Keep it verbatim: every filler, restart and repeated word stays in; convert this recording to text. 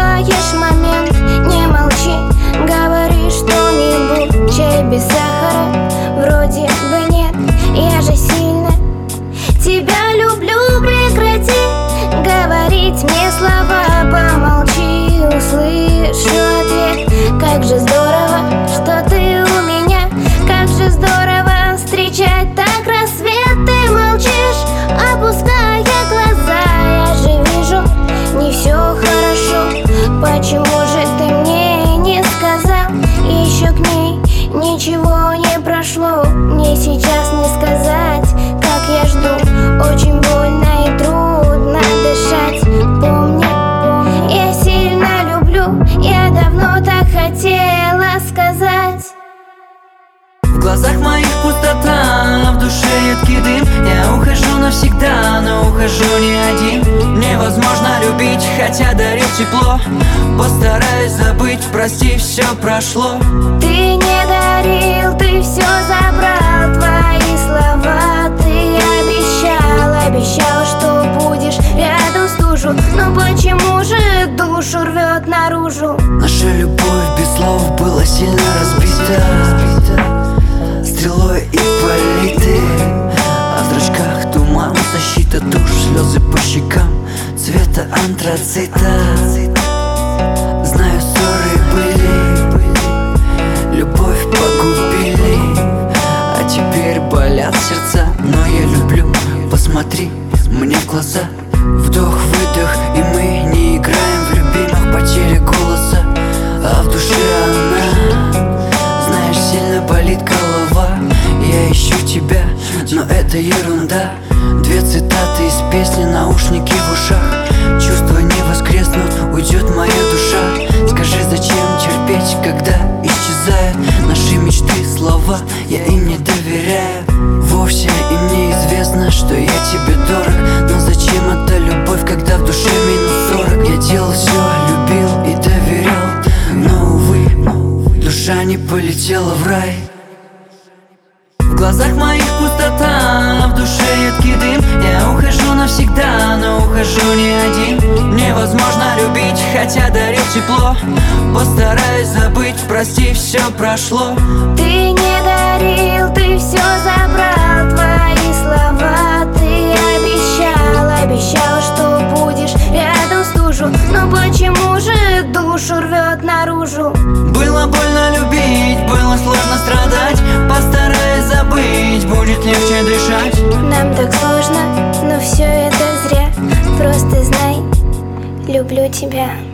упускаешь момент. Не молчи, говори что-нибудь. Чай без сахара вроде бы нет. Я же сильно тебя люблю, прекрати говорить мне слова. Помолчи, услышу ответ. Как же здорово, что ты у меня. Как же здорово встречать так рассвет. Ты молчишь, опуская глаза. Я же вижу, не все хорошо. Почему же ты мне не сказал? Еще к ней ничего не прошло. Мне сейчас не сказать, как я жду. Очень больно и трудно дышать. Помни, я сильно люблю. Я давно так хотела сказать. В глазах моих пустота, в душе едкий дым. Я ухожу навсегда, но ухожу не один. Невозможно любить, хотя дарил тепло. Постараюсь забыть, прости, все прошло. Ты не дарил, ты все забрал. Твои слова ты обещал. Обещал, что будешь рядом стужу. Но почему же душу рвет наружу? Наша любовь без слов была сильно разбита, стрелой и политы. А в зрачках туман, защита душ, слезы по щекам цвета антрацита. Знаю, ссоры были, любовь погубили, а теперь болят сердца. Но я люблю, посмотри мне в глаза. Вдох-выдох, и мы не играем в любимых, потеря голоса. А в душе она, знаешь, сильно болит голова. Я ищу тебя, но это ерунда. Две цитаты из песни, наушники в ушах. Чувства не воскреснут, уйдет моя душа. Скажи, зачем терпеть, когда исчезают наши мечты, слова? Я им не доверяю вовсе, им неизвестно, что я тебе дорог. Но зачем эта любовь, когда в душе минус сорок? Я делал все, любил и доверял, но, увы, душа не полетела в рай. В глазах моих пустота, в душе едкий дым. Я ухожу навсегда, но ухожу не один. Невозможно любить, хотя дарил тепло. Постараюсь забыть, прости, все прошло. Ты не дарил, ты все забрал. Твои слова ты обещал. Обещал, что будешь рядом стужу. Но почему же душу рвет наружу? Было больно любить, было сложно страдать. Постараюсь забыть, будет легче дышать. Нам так сложно, но все это зря. Просто знай, люблю тебя.